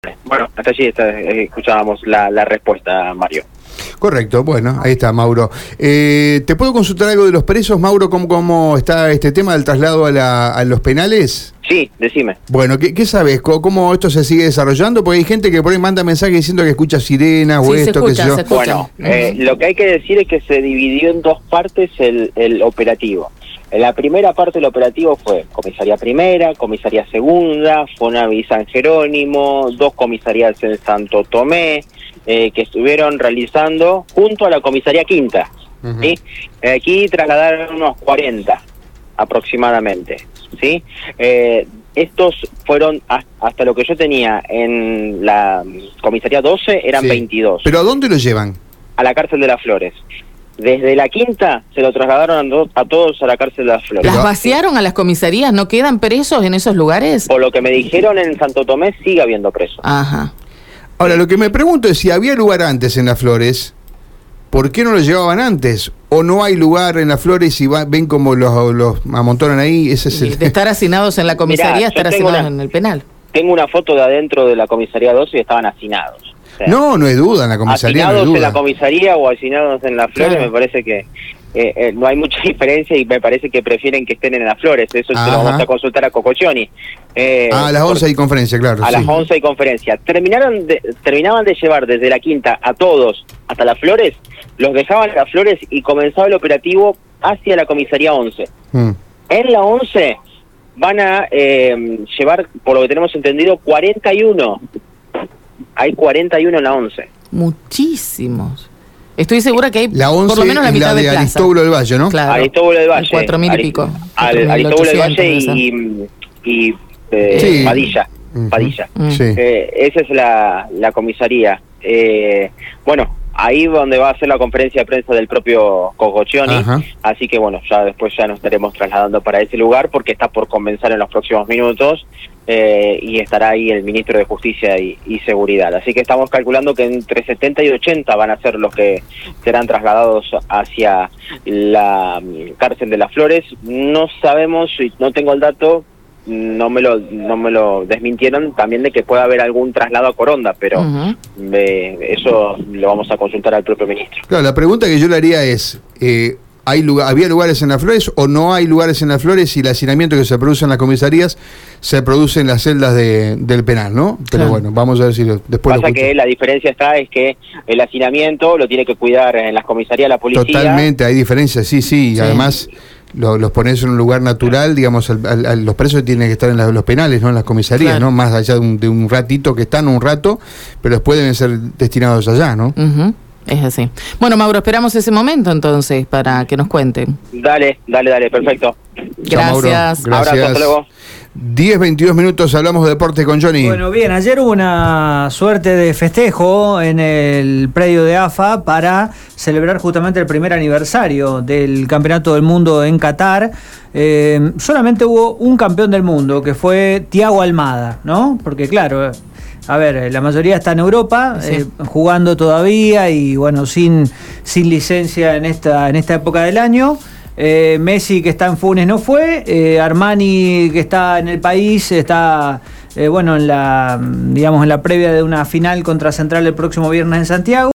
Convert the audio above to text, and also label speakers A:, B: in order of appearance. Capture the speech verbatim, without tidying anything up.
A: Bueno, hasta allí está, eh, escuchábamos la, la respuesta, Mario.
B: Correcto, bueno, ahí está, Mauro. Eh, ¿Te puedo consultar algo de los presos, Mauro? ¿Cómo, cómo está este tema del traslado a, la, a los penales?
A: Sí, decime.
B: Bueno, ¿qué, qué sabes? ¿Cómo, ¿Cómo esto se sigue desarrollando? Porque hay gente que por ahí manda mensajes diciendo que escucha sirenas
C: sí,
B: o esto,
C: escucha,
B: qué sé yo.
A: Bueno, uh-huh. eh, lo que hay que decir es que se dividió en dos partes el, el operativo. En la primera parte del operativo fue comisaría primera, comisaría segunda, Fonavi San Jerónimo, dos comisarías en Santo Tomé, eh, que estuvieron realizando junto a la comisaría quinta. Uh-huh. ¿Sí? Aquí trasladaron unos cuarenta aproximadamente, ¿sí? Eh, estos fueron, hasta lo que yo tenía en la comisaría doce, eran sí. veintidós.
B: ¿Pero a dónde lo llevan?
A: A la cárcel de las Flores. Desde la quinta se lo trasladaron a todos a la cárcel de las Flores.
C: ¿Las vaciaron a las comisarías? ¿No quedan presos en esos lugares?
A: Por lo que me dijeron, en Santo Tomé sigue habiendo presos.
C: Ajá.
B: Ahora, lo que me pregunto es si había lugar antes en las Flores, ¿por qué no lo llevaban antes? ¿O no hay lugar en las Flores y va, ven como los, los amontonan ahí? Ese es el...
C: De estar hacinados en la comisaría, Mirá, estar hacinados una, en el penal.
A: Tengo una foto de adentro de la comisaría doce y estaban hacinados. O sea,
B: no, no hay duda, en la comisaría
A: hacinados
B: no hay duda.
A: en la comisaría o hacinados en las Flores, claro. Me parece que eh, eh, no hay mucha diferencia y me parece que prefieren que estén en las Flores. Eso se lo vamos a consultar a Cococioni.
B: Eh, ah, a las once hay conferencia, claro.
A: A sí. las once hay conferencia. Terminaron de, terminaban de llevar desde la quinta a todos hasta las Flores, los dejaban en las Flores y comenzaba el operativo hacia la comisaría once. Hmm. En la once van a eh, llevar, por lo que tenemos entendido, cuarenta y uno. Hay cuarenta y uno en la once.
C: Muchísimos. Estoy segura que hay
B: la once
C: por lo menos la mitad
B: la de,
C: de plaza.
B: Aristóbulo del Valle, ¿no?
C: Claro.
A: Aristóbulo del Valle.
C: Cuatro mil y pico.
A: Al, Aristóbulo del Valle y, y eh, sí. Padilla. Uh-huh. Padilla. Uh-huh. Sí. Eh, esa es la, la comisaría. Eh, bueno, ahí donde va a ser la conferencia de prensa del propio Cococioni, uh-huh. Así que bueno, ya después ya nos estaremos trasladando para ese lugar porque está por comenzar en los próximos minutos eh, y estará ahí el ministro de Justicia y, y Seguridad. Así que estamos calculando que entre setenta y ochenta van a ser los que serán trasladados hacia la cárcel de las Flores. No sabemos, no tengo el dato, no me lo no me lo desmintieron también de que pueda haber algún traslado a Coronda, pero uh-huh. eh, eso lo vamos a consultar al propio ministro.
B: Claro, la pregunta que yo le haría es, eh, ¿hay lugar, ¿había lugares en las Flores o no hay lugares en las Flores y el hacinamiento que se produce en las comisarías se produce en las celdas de, del penal, ¿no? Pero claro. Bueno, vamos a ver si lo, después
A: Pasa
B: lo
A: que la diferencia está es que el hacinamiento lo tiene que cuidar en las comisarías la policía.
B: Totalmente, hay diferencias, sí, sí, y sí. Además... Lo, los pones en un lugar natural, digamos, al, al, al, los presos tienen que estar en la, los penales, no en las comisarías, claro. ¿no? Más allá de un, de un ratito que están, un rato, pero después deben ser destinados allá, ¿no?
C: Uh-huh. Es así. Bueno, Mauro, esperamos ese momento entonces para que nos cuenten.
A: Dale, dale, dale, perfecto.
C: Gracias.
B: Chao, Mauro. Gracias.
A: Abrazo, hasta luego.
B: diez, veintidós minutos, hablamos de deporte con Johnny.
D: Bueno, bien, ayer hubo una suerte de festejo en el predio de A F A para celebrar justamente el primer aniversario del Campeonato del Mundo en Qatar. Eh, solamente hubo un campeón del mundo, que fue Thiago Almada, ¿no? Porque claro, a ver, la mayoría está en Europa, sí. eh, jugando todavía y bueno, sin, sin licencia en esta, en esta época del año. Eh, Messi, que está en Funes, no fue. eh, Armani, que está en el país, está eh, bueno en la digamos en la previa de una final contra Central el próximo viernes en Santiago.